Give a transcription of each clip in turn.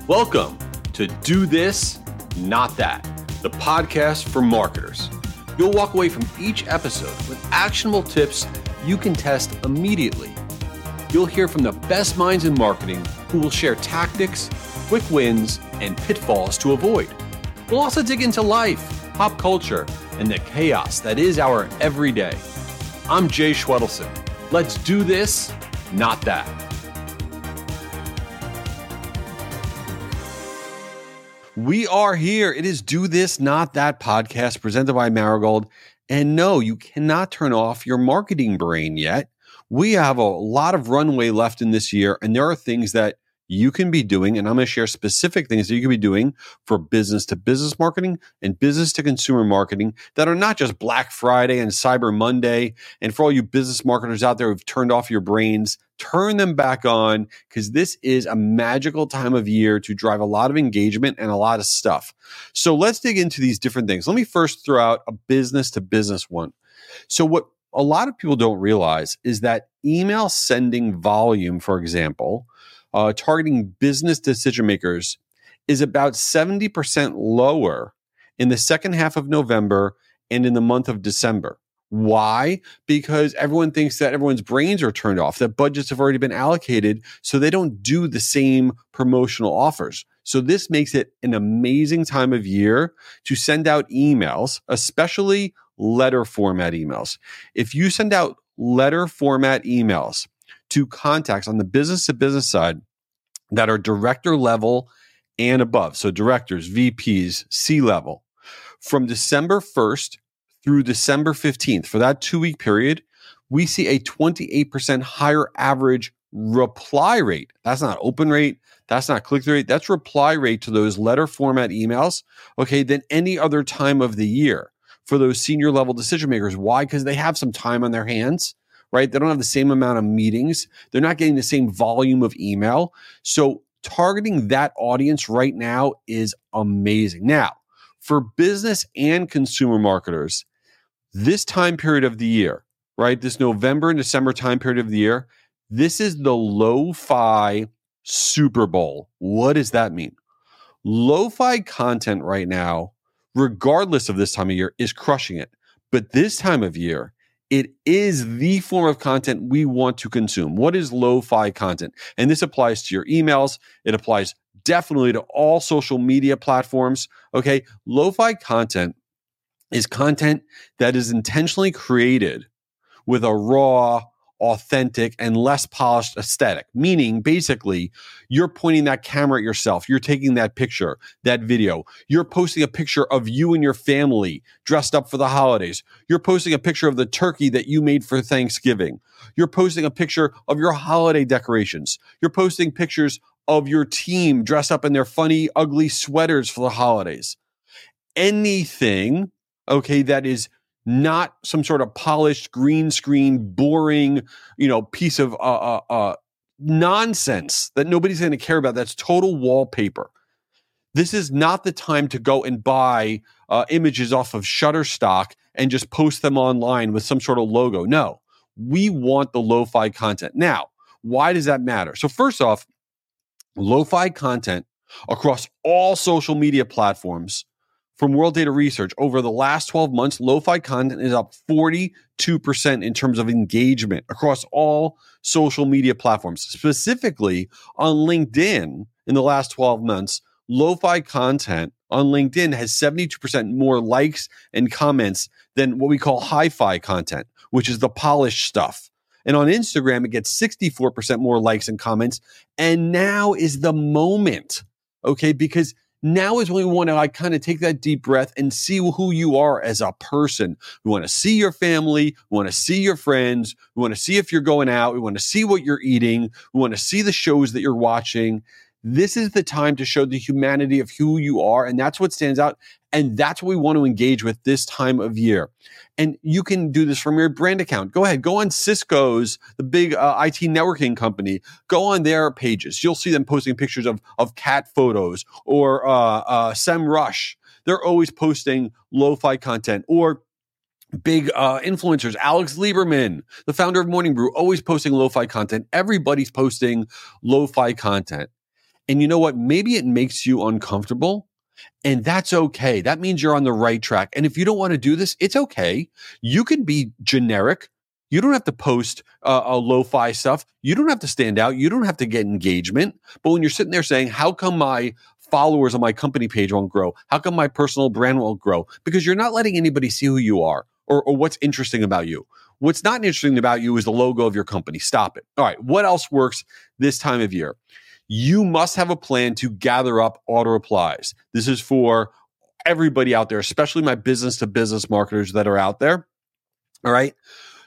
Welcome to Do This, Not That, the podcast for marketers. You'll walk away from each episode with actionable tips you can test immediately. You'll hear from the best minds in marketing who will share tactics, quick wins, and pitfalls to avoid. We'll also dig into life, pop culture, and the chaos that is our everyday. I'm Jay Schwedelson. Let's do this, not that. We are here. It is Do This, Not That podcast presented by Marigold. And no, you cannot turn off your marketing brain yet. We have a lot of runway left in this year, and there are things that you can be doing, and I'm going to share specific things that you can be doing for business to business marketing and business to consumer marketing that are not just Black Friday and Cyber Monday. And for all you business marketers out there who've turned off your brains, turn them back on, because this is a magical time of year to drive a lot of engagement and a lot of stuff. So let's dig into these different things. Let me first throw out a business to business one. So what a lot of people don't realize is that email sending volume, for example, targeting business decision makers is about 70% lower in the second half of November and in the month of December. Why? Because everyone thinks that everyone's brains are turned off, that budgets have already been allocated, so they don't do the same promotional offers. So this makes it an amazing time of year to send out emails, especially letter format emails. If you send out letter format emails to contacts on the business to business side that are director level and above, so directors, VPs, C-level, from December 1st through December 15th, for that 2-week period, we see a 28% higher average reply rate. That's not open rate. That's not click-through rate. That's reply rate to those letter format emails, okay, than any other time of the year for those senior level decision makers. Why? Because they have some time on their hands, right? They don't have the same amount of meetings. They're not getting the same volume of email. So targeting that audience right now is amazing. Now, for business and consumer marketers, this time period of the year, right? This November and December time period of the year, this is the lo-fi Super Bowl. What does that mean? Lo-fi content right now, regardless of this time of year, is crushing it. But this time of year, it is the form of content we want to consume. What is lo-fi content? And this applies to your emails. It applies definitely to all social media platforms. Okay. Lo-fi content is content that is intentionally created with a raw, authentic, and less polished aesthetic. Meaning, basically, you're pointing that camera at yourself. You're taking that picture, that video. You're posting a picture of you and your family dressed up for the holidays. You're posting a picture of the turkey that you made for Thanksgiving. You're posting a picture of your holiday decorations. You're posting pictures of your team dressed up in their funny, ugly sweaters for the holidays. Anything, okay, that is not some sort of polished green screen, boring, piece of nonsense that nobody's going to care about. That's total wallpaper. This is not the time to go and buy images off of Shutterstock and just post them online with some sort of logo. No, we want the lo-fi content. Now, why does that matter? So first off, lo-fi content across all social media platforms from World Data Research, over the last 12 months, lo-fi content is up 42% in terms of engagement across all social media platforms. Specifically on LinkedIn, in the last 12 months, lo-fi content on LinkedIn has 72% more likes and comments than what we call hi-fi content, which is the polished stuff. And on Instagram, it gets 64% more likes and comments. And now is the moment, okay? Because now is when we want to kind of take that deep breath and see who you are as a person. We want to see your family. We want to see your friends. We want to see if you're going out. We want to see what you're eating. We want to see the shows that you're watching. This is the time to show the humanity of who you are, and that's what stands out, and that's what we want to engage with this time of year. And you can do this from your brand account. Go ahead, go on Cisco's, the big IT networking company. Go on their pages. You'll see them posting pictures of cat photos or SEMrush. They're always posting lo-fi content. Or big influencers, Alex Lieberman, the founder of Morning Brew, always posting lo-fi content. Everybody's posting lo-fi content. And you know what? Maybe it makes you uncomfortable. And that's okay. That means you're on the right track. And if you don't want to do this, it's okay. You can be generic. You don't have to post a lo-fi stuff. You don't have to stand out. You don't have to get engagement. But when you're sitting there saying, how come my followers on my company page won't grow? How come my personal brand won't grow? Because you're not letting anybody see who you are or what's interesting about you. What's not interesting about you is the logo of your company. Stop it. All right. What else works this time of year? You must have a plan to gather up auto replies. This is for everybody out there, especially my business to business marketers that are out there. All right.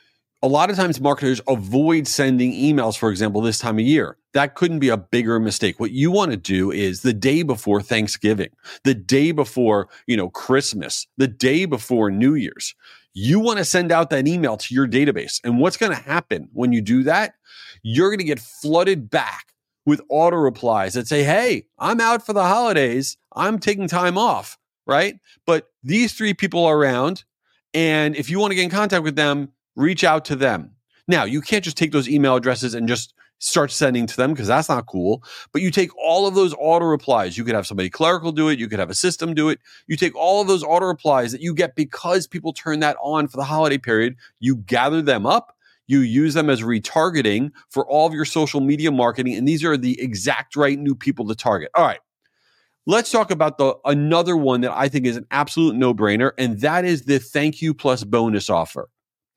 A lot of times marketers avoid sending emails, for example, this time of year. That couldn't be a bigger mistake. What you want to do is the day before Thanksgiving, the day before, Christmas, the day before New Year's, you want to send out that email to your database. And what's going to happen when you do that? You're going to get flooded back with auto replies that say, hey, I'm out for the holidays. I'm taking time off, right? But these 3 people are around. And if you want to get in contact with them, reach out to them. Now, you can't just take those email addresses and just start sending to them because that's not cool. But you take all of those auto replies. You could have somebody clerical do it. You could have a system do it. You take all of those auto replies that you get because people turn that on for the holiday period. You gather them up. You use them as retargeting for all of your social media marketing. And these are the exact right new people to target. All right. Let's talk about another one that I think is an absolute no-brainer, and that is the thank you plus bonus offer.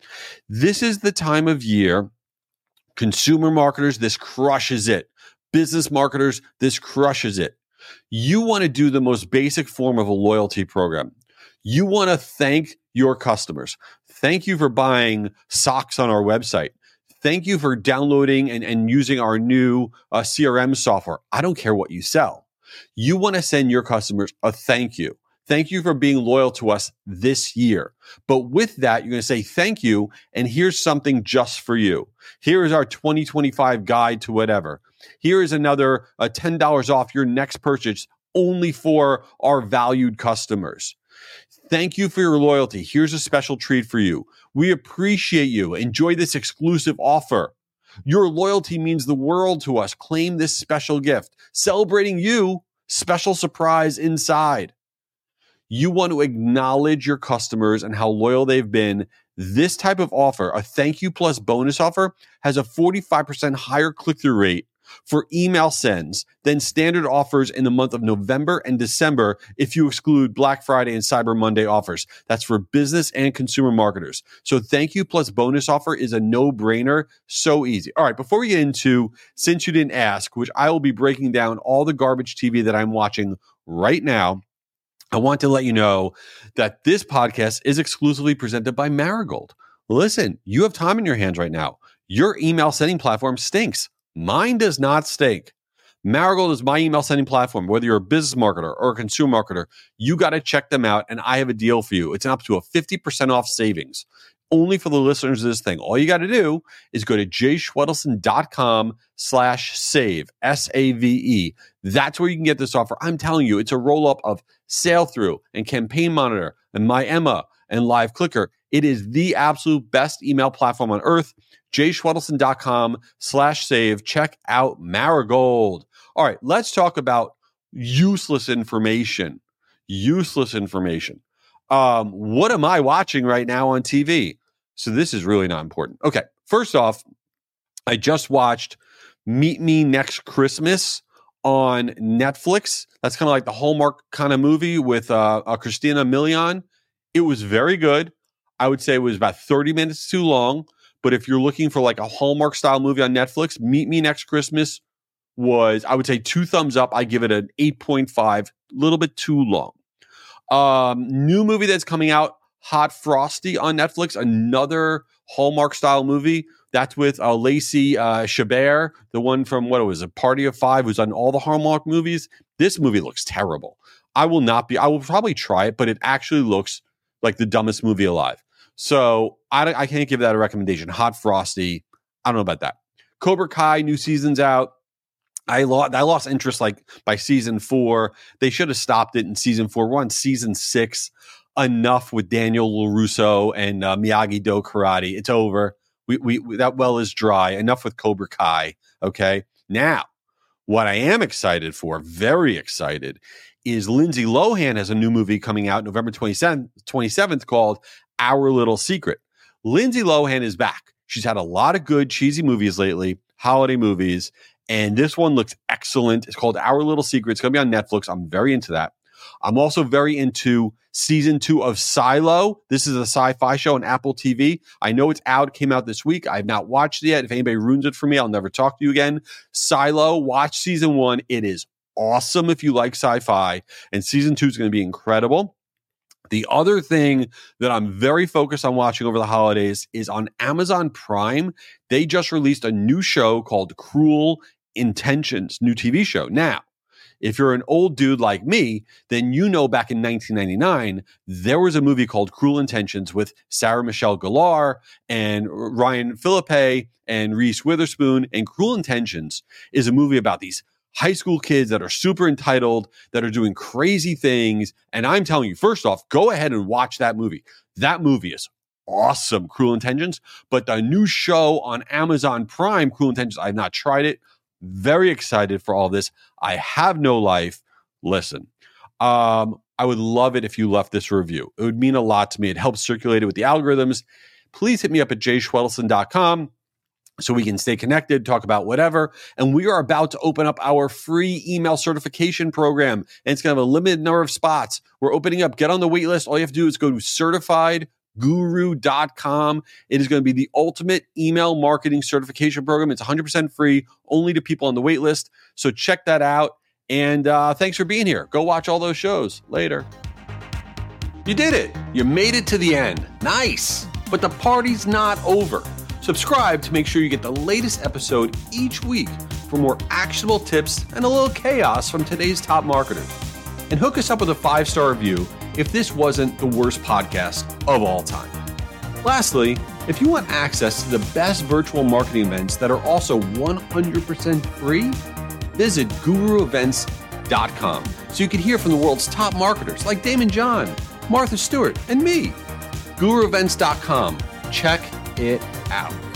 This is the time of year, consumer marketers, this crushes it. Business marketers, this crushes it. You want to do the most basic form of a loyalty program. You want to thank your customers. Thank you for buying socks on our website. Thank you for downloading and using our new CRM software. I don't care what you sell. You want to send your customers a thank you. Thank you for being loyal to us this year. But with that, you're going to say thank you, and here's something just for you. Here is our 2025 guide to whatever. Here is another $10 off your next purchase only for our valued customers. Thank you for your loyalty. Here's a special treat for you. We appreciate you. Enjoy this exclusive offer. Your loyalty means the world to us. Claim this special gift. Celebrating you, special surprise inside. You want to acknowledge your customers and how loyal they've been. This type of offer, a thank you plus bonus offer, has a 45% higher click-through rate for email sends than standard offers in the month of November and December if you exclude Black Friday and Cyber Monday offers. That's for business and consumer marketers. So thank you plus bonus offer is a no-brainer. So easy. All right, before we get into Since You Didn't Ask, which I will be breaking down all the garbage TV that I'm watching right now, I want to let you know that this podcast is exclusively presented by Marigold. Listen, you have time in your hands right now. Your email sending platform stinks. Mine does not stink. Marigold is my email sending platform. Whether you're a business marketer or a consumer marketer, you got to check them out, and I have a deal for you. It's up to a 50% off savings. Only for the listeners of this thing. All you got to do is go to jschwedelson.com/save, SAVE. That's where you can get this offer. I'm telling you, it's a roll-up of Sale Through and Campaign Monitor and MyEmma and Live Clicker. It is the absolute best email platform on earth. jschwedelson.com/save. Check out Marigold. All right, let's talk about useless information. Useless information. What am I watching right now on TV? So this is really not important. Okay, first off, I just watched Meet Me Next Christmas on Netflix. That's kind of like the Hallmark kind of movie with Christina Milian. It was very good. I would say it was about 30 minutes too long. But if you're looking for like a Hallmark style movie on Netflix, Meet Me Next Christmas was, I would say, 2 thumbs up. I give it an 8.5, a little bit too long. New movie that's coming out, Hot Frosty on Netflix, another Hallmark style movie. That's with Lacey Chabert, the one from, what it was, A Party of Five, who's on all the Hallmark movies. This movie looks terrible. I will probably try it, but it actually looks like the dumbest movie alive. So I can't give that a recommendation. Hot Frosty, I don't know about that. Cobra Kai, new season's out. I lost interest like by season 4. They should have stopped it in season 4. We're on season 6. Enough with Daniel LaRusso and Miyagi-Do karate. It's over. We that well is dry. Enough with Cobra Kai. Okay. Now, What I am excited for, very excited, is Lindsay Lohan has a new movie coming out November 27th called Our Little Secret. Lindsay Lohan is back. She's had a lot of good cheesy movies lately, holiday movies, and this one looks excellent. It's called Our Little Secret. It's going to be on Netflix. I'm very into that. I'm also very into season 2 of Silo. This is a sci-fi show on Apple TV. I know it's out. It came out this week. I have not watched it yet. If anybody ruins it for me, I'll never talk to you again. Silo, watch season 1. It is awesome if you like sci-fi. And season 2 is going to be incredible. The other thing that I'm very focused on watching over the holidays is on Amazon Prime. They just released a new show called Cruel Intentions, new TV show. Now, if you're an old dude like me, then you know back in 1999, there was a movie called Cruel Intentions with Sarah Michelle Gellar and Ryan Phillippe and Reese Witherspoon. And Cruel Intentions is a movie about these high school kids that are super entitled, that are doing crazy things. And I'm telling you, first off, go ahead and watch that movie. That movie is awesome, Cruel Intentions. But the new show on Amazon Prime, Cruel Intentions, I've not tried it. Very excited for all this. I have no life. Listen, I would love it if you left this review. It would mean a lot to me. It helps circulate it with the algorithms. Please hit me up at jschwedelson.com so we can stay connected, talk about whatever. And we are about to open up our free email certification program. And it's going to have a limited number of spots. We're opening up. Get on the wait list. All you have to do is go to certifiedguru.com. It is going to be the ultimate email marketing certification program. It's 100% free, only to people on the wait list. So check that out. And thanks for being here. Go watch all those shows. Later. You did it. You made it to the end. Nice. But the party's not over. Subscribe to make sure you get the latest episode each week for more actionable tips and a little chaos from today's top marketers. And hook us up with a 5-star review if this wasn't the worst podcast of all time. Lastly, if you want access to the best virtual marketing events that are also 100% free, visit guruevents.com so you can hear from the world's top marketers like Damon John, Martha Stewart, and me. guruevents.com. Check it out.